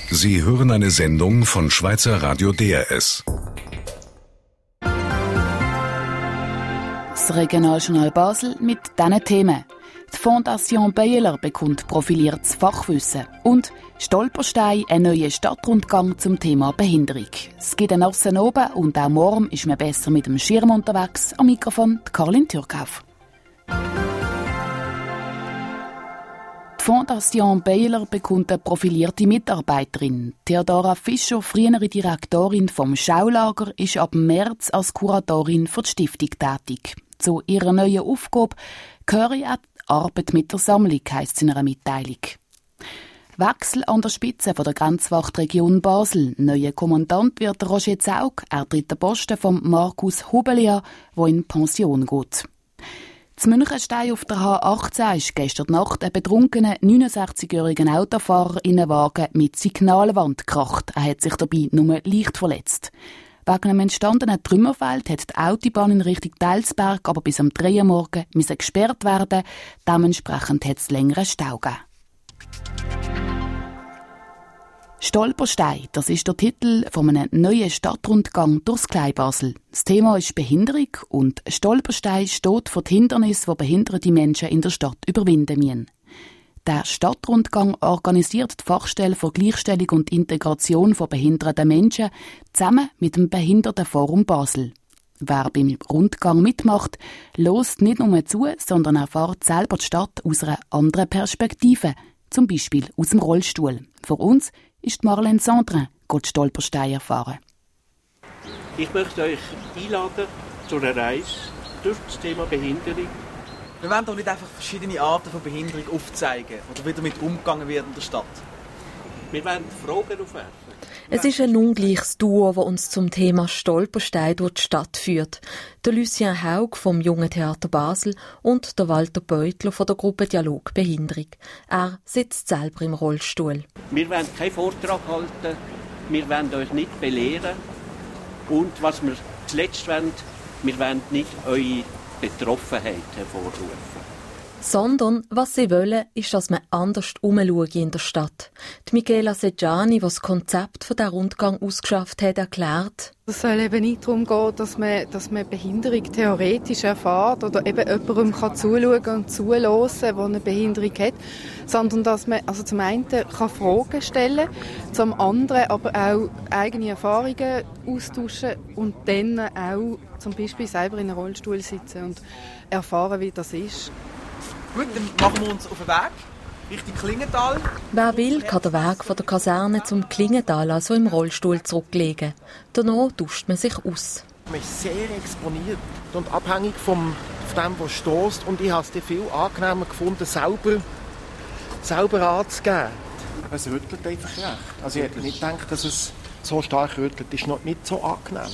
Sie hören eine Sendung von Schweizer Radio DRS. Das Regionaljournal Basel mit diesen Themen. Die Fondation Bayerler bekommt profiliertes Fachwissen. Und Stolperstein, ein neuer Stadtrundgang zum Thema Behinderung. Es gibt einen Assen oben und auch morgen ist man besser mit dem Schirm unterwegs. Am Mikrofon die Caroline Türkauf. Die Fondation Bayerler bekommt eine profilierte Mitarbeiterin. Theodora Fischer, frühere Direktorin vom Schaulager, ist ab März als Kuratorin für die Stiftung tätig. Zu ihrer neuen Aufgabe gehöre auch die Arbeit mit der Sammlung, heisst es in einer Mitteilung. Wechsel an der Spitze der Grenzwachtregion Basel. Neuer Kommandant wird Roger Zaug. Er tritt den Posten von Markus Hubelia, der in Pension geht. Zu Münchenstein auf der H18 ist gestern Nacht ein betrunkener 69-jähriger Autofahrer in einen Wagen mit Signalwand gekracht. Er hat sich dabei nur leicht verletzt. Wegen einem entstandenen Trümmerfeld hat die Autobahn in Richtung Teilsberg aber bis am 3 Uhr morgen gesperrt werden. Dementsprechend hat es längeren Stau gegeben. Stolperstein, das ist der Titel von einem neuen Stadtrundgang durchs Kleinbasel. Das Thema ist Behinderung und Stolperstein steht für die Hindernisse, die behinderte Menschen in der Stadt überwinden müssen. Der Stadtrundgang organisiert die Fachstelle für Gleichstellung und Integration von behinderten Menschen zusammen mit dem Behindertenforum Basel. Wer beim Rundgang mitmacht, hört nicht nur zu, sondern erfährt selber die Stadt aus einer anderen Perspektive, zum Beispiel aus dem Rollstuhl. Für uns ist Marlene Sandrin, die Stolperstein erfahren. Ich möchte euch einladen zu einer Reise durch das Thema Behinderung. Wir wollen doch nicht einfach verschiedene Arten von Behinderung aufzeigen oder wie damit umgegangen wird in der Stadt. Wir wollen Fragen aufwerfen. Es ist ein ungleiches Duo, das uns zum Thema Stolperstein durch die Stadt führt. Der Lucien Haug vom Jungen Theater Basel und der Walter Beutler von der Gruppe Dialog Behinderung. Er sitzt selber im Rollstuhl. Wir wollen keinen Vortrag halten, wir wollen euch nicht belehren. Und was wir zuletzt wollen, wir wollen nicht eure Betroffenheit hervorrufen. Sondern, was sie wollen, ist, dass man anders herumschaue in der Stadt. Die Michela Seggiani, die das Konzept für diesen Rundgang ausgeschafft hat, erklärt: Es soll eben nicht darum gehen, dass man Behinderung theoretisch erfährt oder eben jemandem zuschauen und zuhören, der eine Behinderung hat, sondern dass man zum einen Fragen stellen kann, zum anderen aber auch eigene Erfahrungen austauschen und dann auch zum Beispiel selber in einem Rollstuhl sitzen und erfahren, wie das ist. Gut, dann machen wir uns auf den Weg Richtung Klingenthal. Wer will, kann den Weg von der Kaserne zum Klingenthal also im Rollstuhl zurücklegen. Danach tauscht man sich aus. Man ist sehr exponiert und abhängig von dem, was stößt. Und ich habe es viel angenehmer gefunden, selber anzugeben. Es rüttelt einfach recht. Also ich hätte nicht gedacht, dass es so stark rüttelt. Es ist noch nicht so angenehm.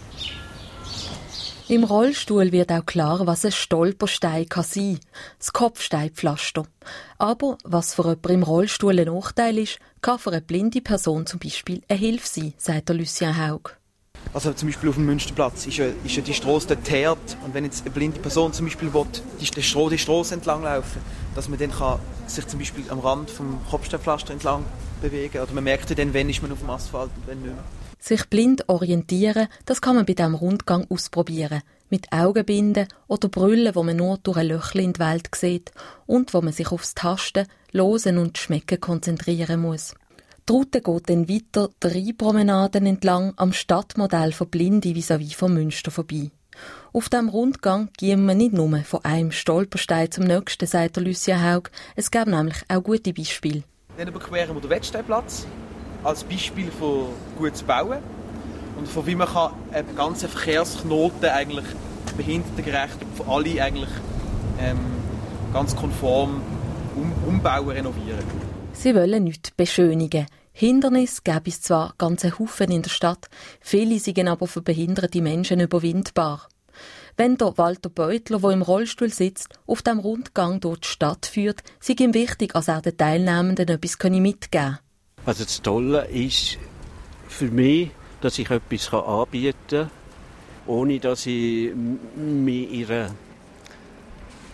Im Rollstuhl wird auch klar, was ein Stolperstein kann sein. Das Kopfsteinpflaster. Aber was für jemanden im Rollstuhl ein Nachteil ist, kann für eine blinde Person zum Beispiel eine Hilfe sein, sagt der Lucien Haug. Also zum Beispiel auf dem Münsterplatz ist ja die Strasse dort teert. Und wenn jetzt eine blinde Person zum Beispiel will, die Strasse entlang laufen, dass man dann kann sich zum Beispiel am Rand vom Kopfsteinpflaster entlang bewegen. Oder man merkt ja dann, wann ist man auf dem Asphalt und wann nicht mehr. Sich blind orientieren, das kann man bei diesem Rundgang ausprobieren. Mit Augenbinden oder Brüllen, wo man nur durch ein Löchchen in die Welt sieht und wo man sich aufs Tasten, Hören und Schmecken konzentrieren muss. Die Route geht dann weiter 3 Promenaden entlang am Stadtmodell von Blinde vis-à-vis von Münster vorbei. Auf diesem Rundgang gehen wir nicht nur von einem Stolperstein zum nächsten, sagt der Lucien Haug. Es gibt nämlich auch gute Beispiele. Dann überqueren wir den Wettsteinplatz als Beispiel von gutes Bauen und von wie man einen ganzen Verkehrsknoten eigentlich behindertengerecht für alle eigentlich ganz konform umbauen, renovieren. Sie wollen nichts beschönigen. Hindernisse gäbe es zwar ganze Haufen in der Stadt, viele sind aber für behinderte Menschen überwindbar. Wenn der Walter Beutler, der im Rollstuhl sitzt, auf dem Rundgang durch die Stadt führt, sei ihm wichtig, dass er den Teilnehmenden etwas mitgeben kann. Also das Tolle ist für mich, dass ich etwas anbieten kann, ohne dass ich mich in einer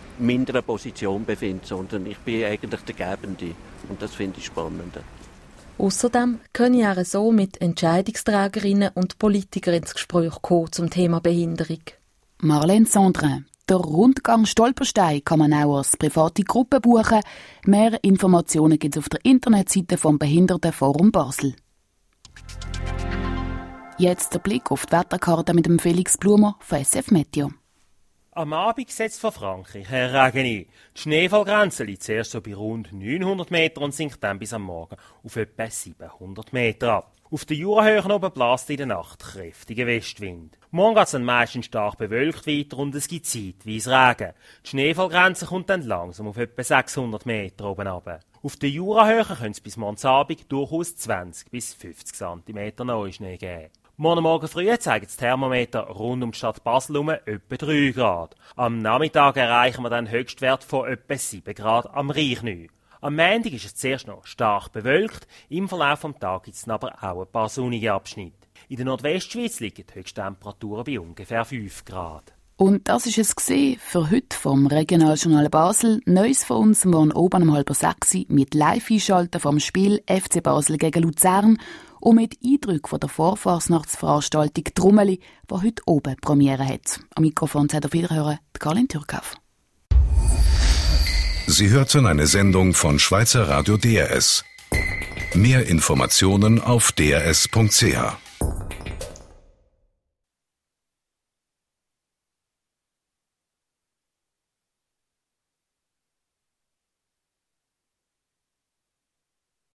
minderen Position befinde, sondern ich bin eigentlich der Gebende. Und das finde ich spannend. Außerdem könne er so mit Entscheidungsträgerinnen und Politikern ins Gespräch kommen zum Thema Behinderung. Marlène Sandrin. Der Rundgang Stolperstein kann man auch als private Gruppe buchen. Mehr Informationen gibt es auf der Internetseite vom Behindertenforum Basel. Jetzt der Blick auf die Wetterkarte mit dem Felix Blumer von SF Meteo. Am Abend setzt von Frankreich her Regen ein. Die Schneefallgrenze liegt zuerst so bei rund 900 Meter und sinkt dann bis am Morgen auf etwa 700 Meter ab. Auf den Jurahöhen oben bläst in der Nacht kräftiger Westwind. Morgen geht es dann meistens stark bewölkt weiter und es gibt zeitweise Regen. Die Schneefallgrenze kommt dann langsam auf etwa 600 Meter oben runter. Auf den Jurahöhen könnte es bis morgen Abend durchaus 20 bis 50 cm Neuschnee geben. Morgen früh zeigen das Thermometer rund um die Stadt Basel herum etwa 3 Grad. Am Nachmittag erreichen wir dann einen Höchstwert von etwa 7 Grad am Reichneu. Am Montag ist es zuerst noch stark bewölkt, im Verlauf des Tages gibt es aber auch ein paar sonnige Abschnitte. In der Nordwestschweiz liegen die Höchsttemperaturen bei ungefähr 5 Grad. Und das war es für heute vom Regionaljournal Basel. Neues von uns morgen oben um 5:30 mit Live-Einschalten vom Spiel FC Basel gegen Luzern und mit Eindrücken von der Vorfasnachtsveranstaltung Trummeli, die heute oben Premiere hat. Am Mikrofon seid auf Wiederhören, Karin Türkauf. Sie hörten eine Sendung von Schweizer Radio DRS. Mehr Informationen auf drs.ch.